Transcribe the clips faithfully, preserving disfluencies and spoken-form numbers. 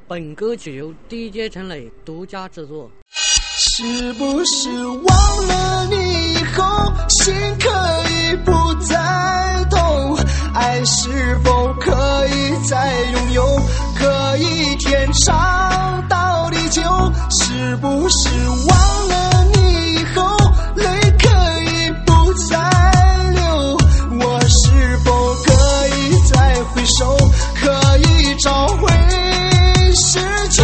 本歌曲由 D J 陈磊独家制作。 是不是忘了你以后，心可以不再痛？爱是否可以再拥有？可以天长到地久？是不是忘了你以后，泪可以不再流？我是否可以再回首，可以找回失去？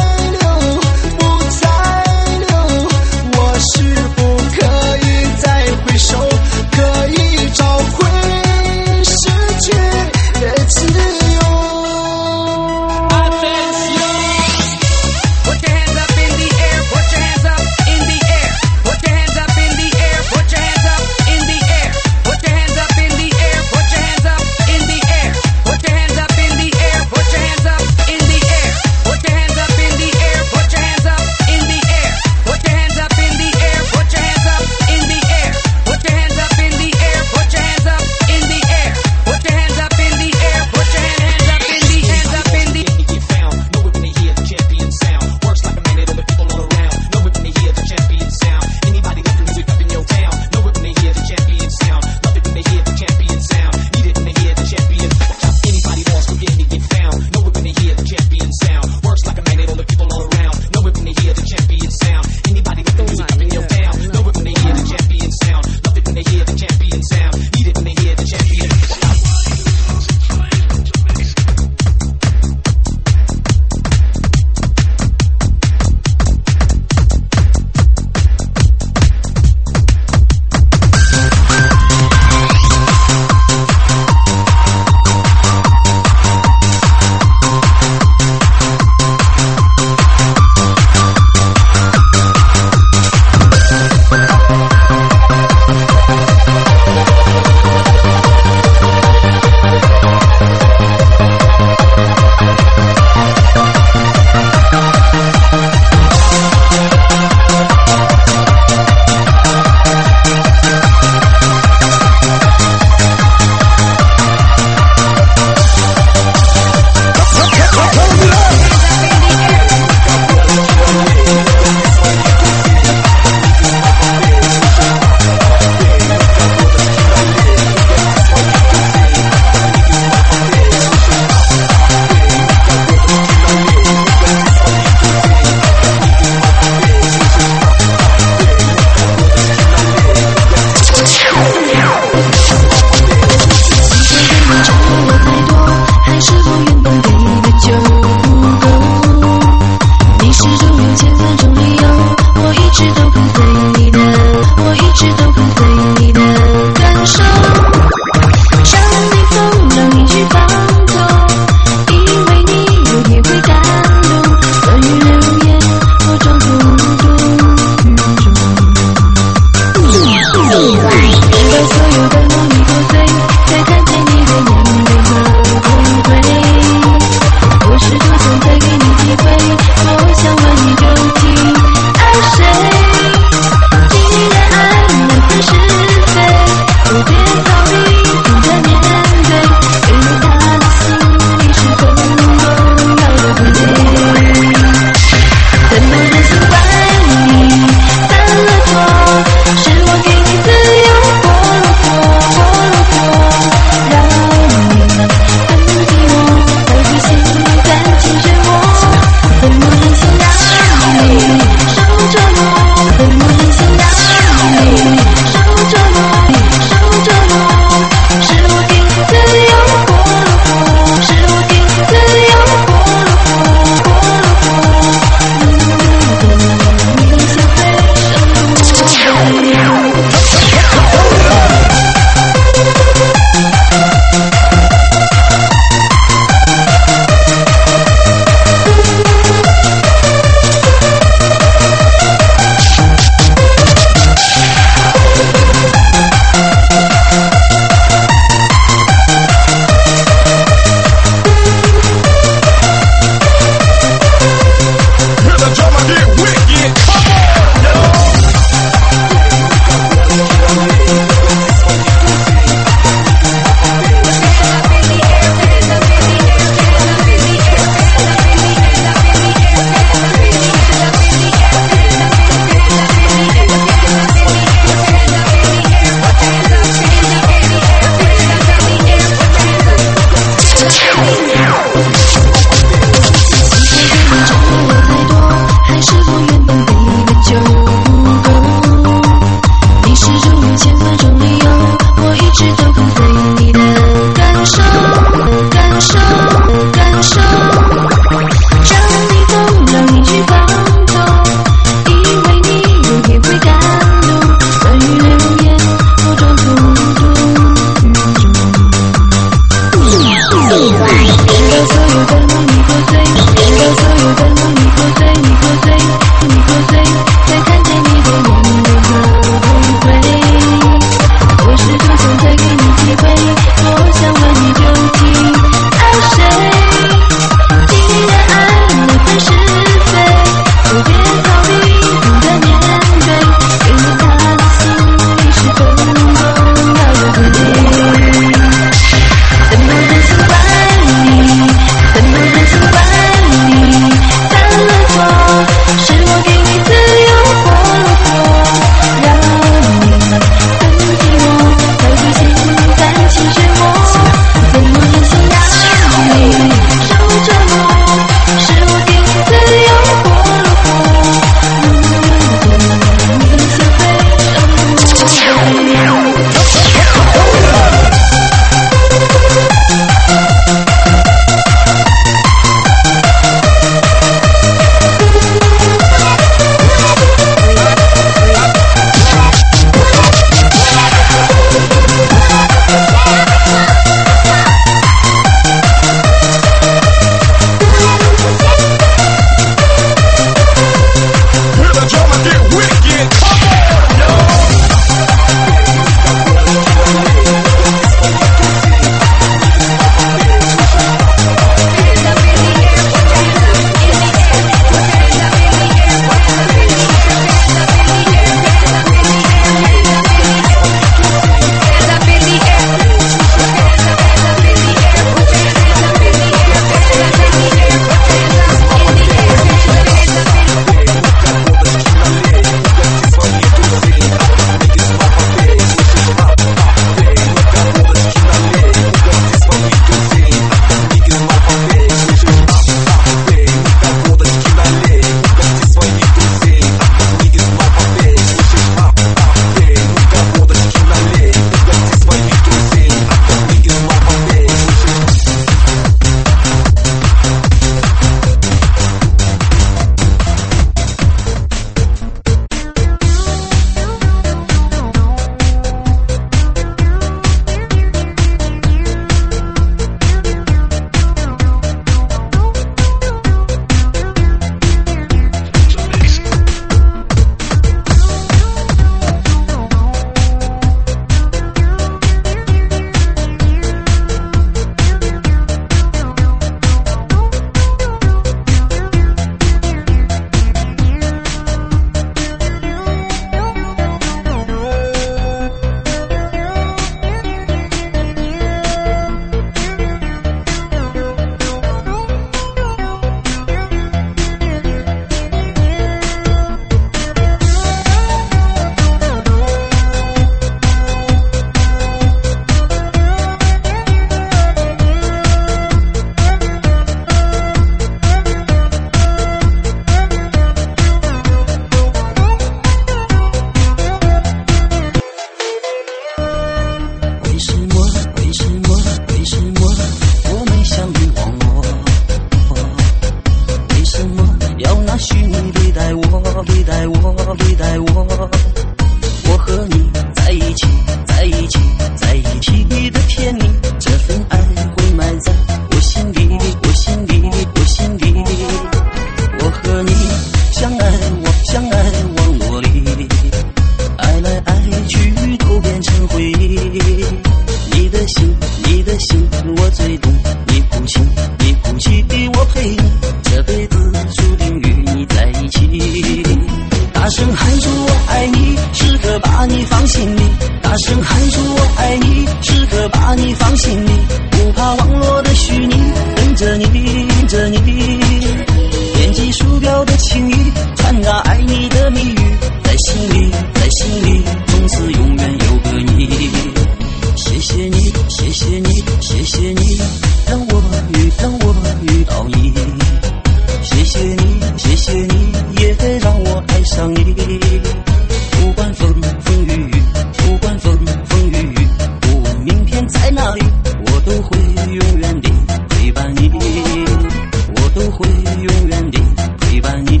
对待我，对待我。我和你在一起，在一起，在一起的甜蜜，这份爱会埋在我心底，我心底，我心底。我和你相爱往相爱往落里，爱来爱去都变成回忆。你的心，你的心我最懂，你哭泣，你哭泣我陪你，这辈子注定与你在一起。大声喊出我爱你，时刻把你放心里。大声喊出我爱你，时刻把你放心里。不怕网络的虚拟，跟着你，跟着你。点击鼠标的轻易，传达爱你的谜语，在心里，在心里，从此永远有个你。谢谢你，谢谢你，谢谢你，让我遇，让我遇到你。谢谢你，谢谢你，也让我爱上你。不管风风雨雨，不管风风雨雨，不问明天在哪里，我都会永远地陪伴你，我都会永远地陪伴你。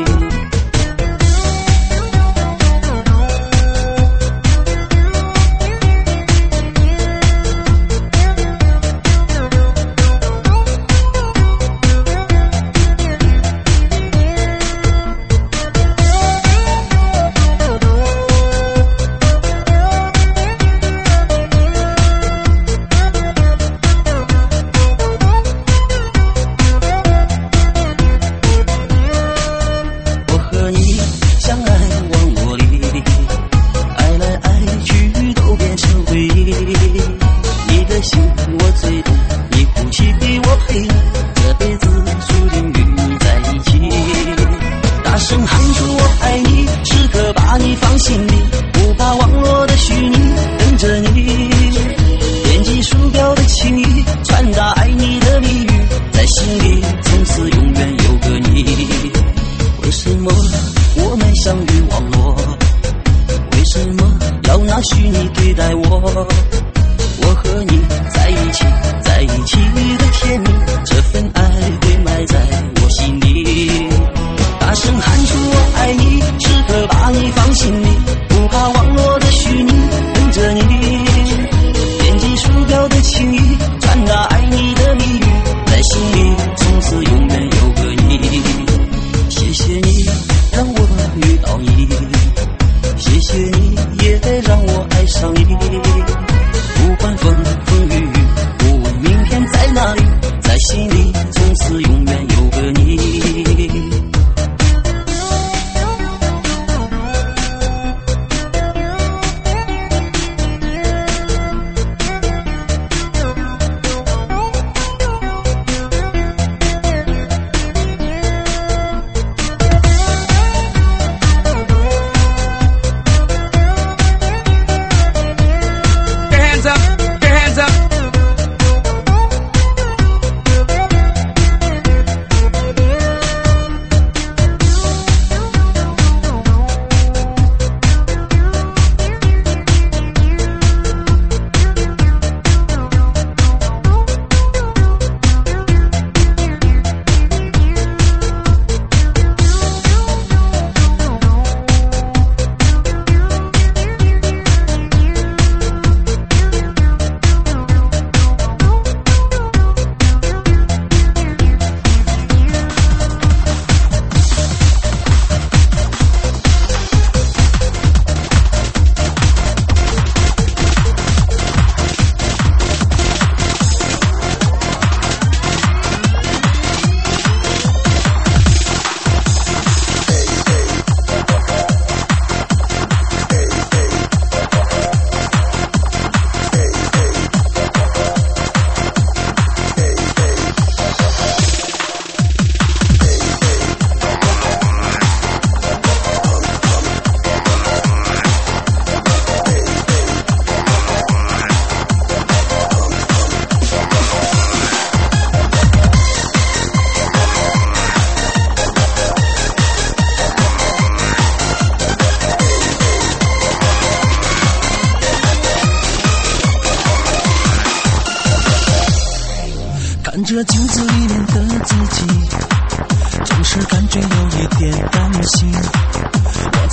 看着镜子里面的自己，总是感觉有一点担心。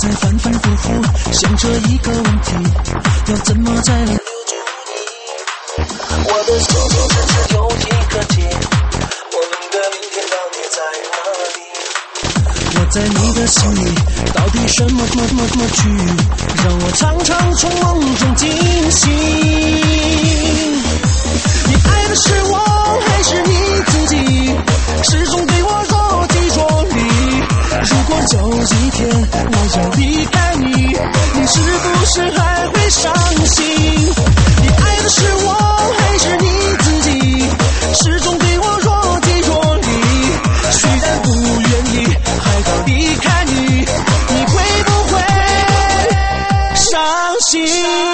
在反反复复想着一个问题，要怎么才能留住你？我的心中只是有一个结，我们的明天到底在哪里？我在你的心里，到底什么么么么去，让我常常从梦中惊醒？你爱的是我还是你自己？始终对我若即若离。如果有一天我要离开你，你是不是还会伤心？你爱的是我还是你自己？始终对我若即若离。虽然不愿意，还要离开你，你会不会伤心？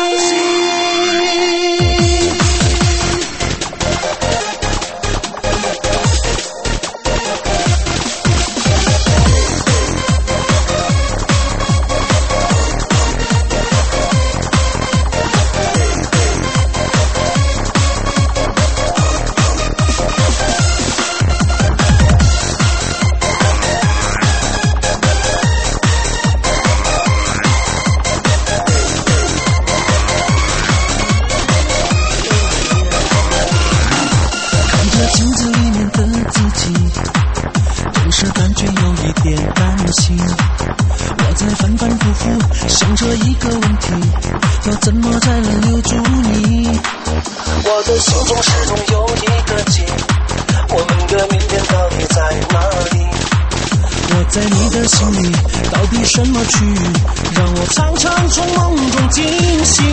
想着一个问题，要怎么才能留住你？我的心中始终有一个结，我们的明天到底在哪里？我在你的心里，到底什么区域，让我常常从梦中惊醒？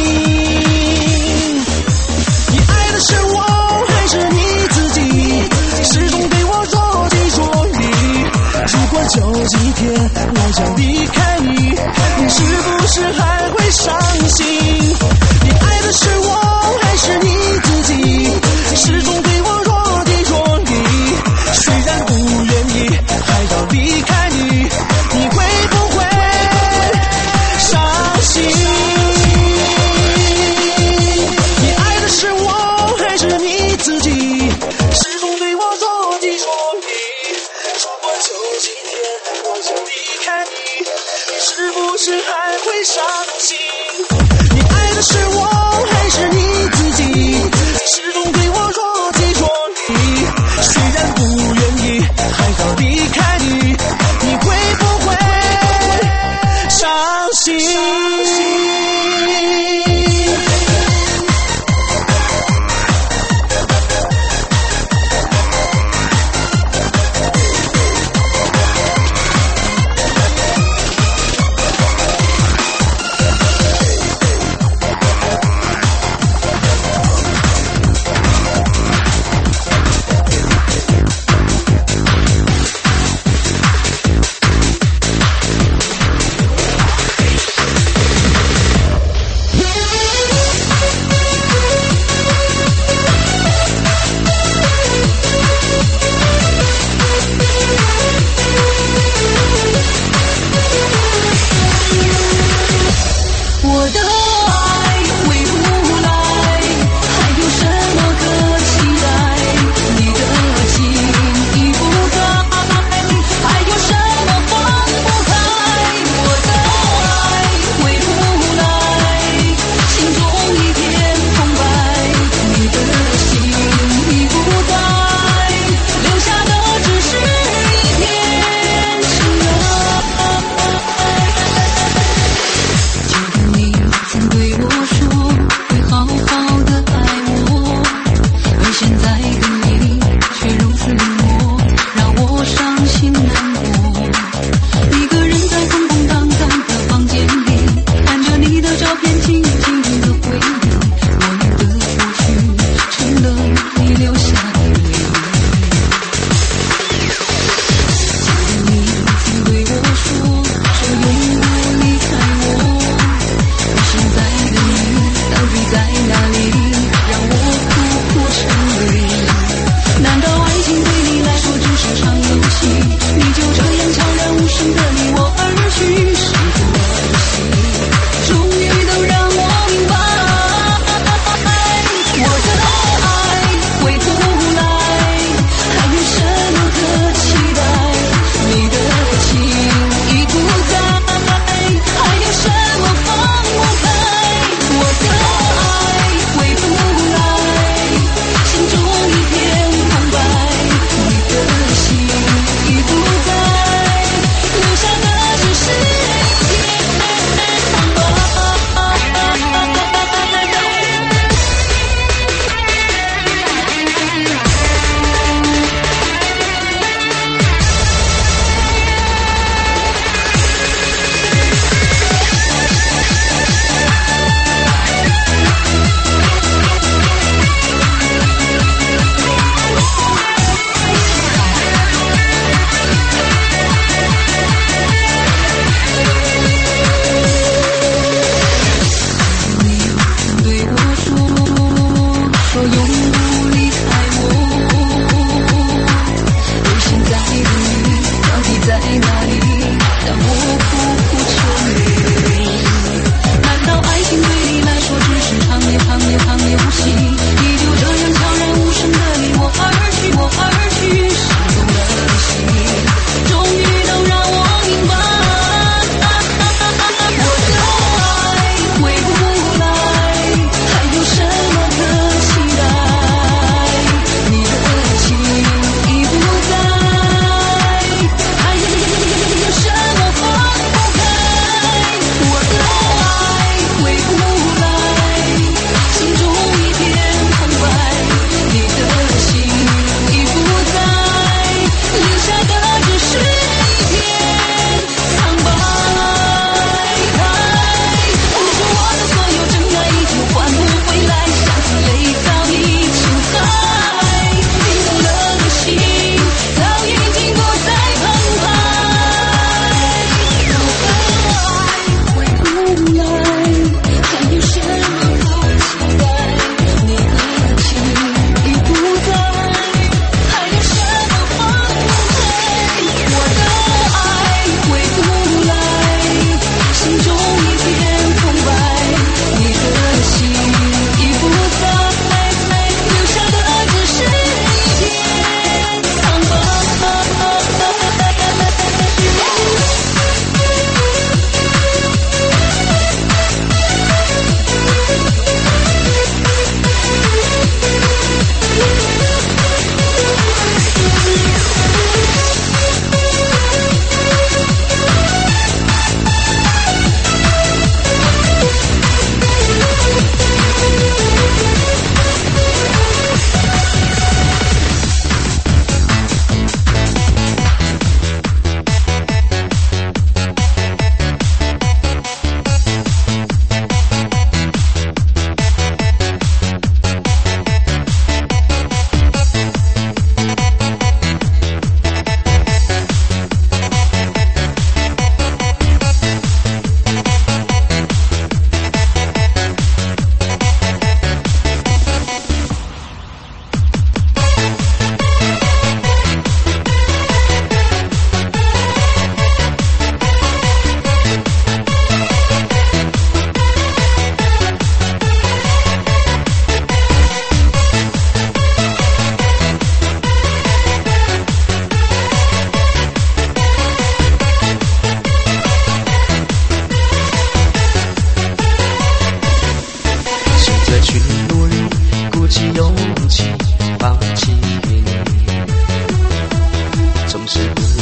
你爱的是我还是你自己？始终对我若即若离。如果有一天我要离开你，你是不是还会伤心？你爱的是我还是你自己？始终对我若即若离。虽然不愿意，还要离开你，你会不会伤心？你爱的是我还是你自己？始终对我若即若离。如果有一天我要离开你，你是不是还会伤心？你爱的是我还是你自己？始终对我若即若离。虽然不愿意，还要离开你，你会不会伤心？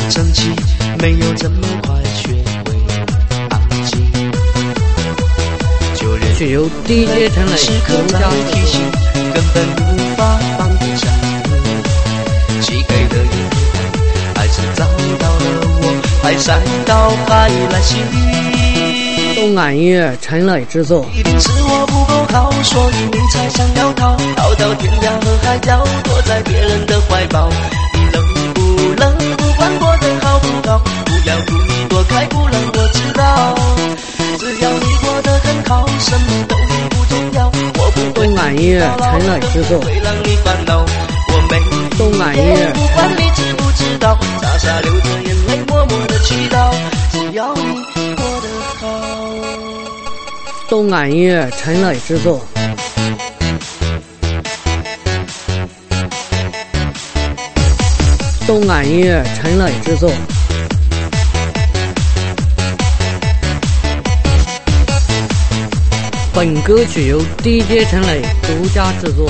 争气，没有这么快学会安静。 曲由 D J 陈磊时刻在提醒，根本无法放得下。寄给的眼泪，还是找到了我，还晒到海来信。 动感音乐陈磊制作。 一定是我不够好，所以你才想要逃，逃到天涯和海角，躲在别人的怀抱。你冷不冷，不管过得好不好，不要故意躲开，不让我知道。只要你过得很好，什么都不重要。我不会动感音乐陈磊制作。 会让你烦恼。我没动感音乐不管你知不知道，傻傻流着眼泪，默默的祈祷。只要你过得好。 动感音乐陈磊制作。动感音乐陈磊制作。本歌曲由 D J 陈磊独家制作。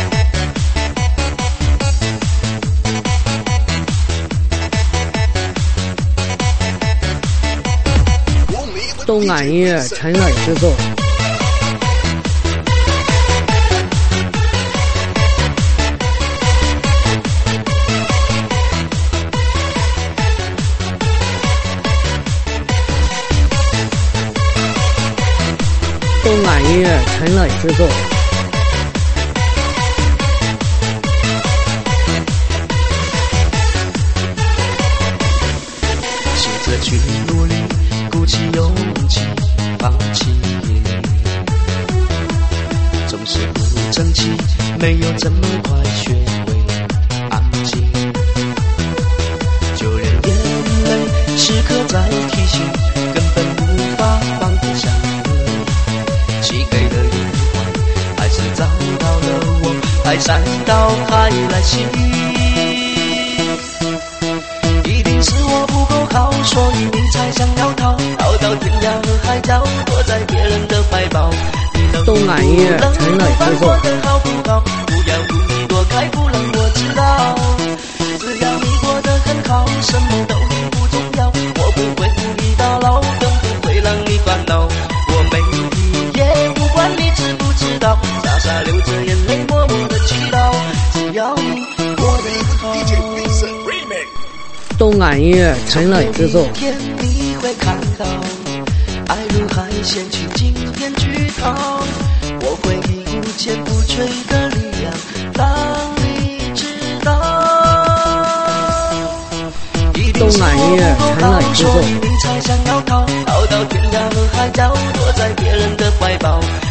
动感音乐陈磊制作。动感音乐陈磊制作。 试着去努力，鼓起勇气，放弃总是不争气，没有这么快学会安静。就连眼泪时刻在提醒，根本无法放得下。寄给的眼光，还是找到了我，还晒到海来信。一定是我不够好，所以你才想要逃，逃到天涯和海角，躲在别人的怀抱。 动感音乐陈磊制作。 好不好？不要故意躲开，不让我知道。只要你过得很好，什么都不重要。我不会故意打扰，更不会让你烦恼。我没意也不管你知不知道，傻傻流着眼泪，默默的祈祷。只要你过得好。 动感音乐陈磊制作。 天你会看到，爱如海鲜去今天去逃，我会一股坚不摧的力量，让你知道。 动感音乐陈磊制作。 你才想要逃，逃到天涯和海角，躲在别人的怀抱。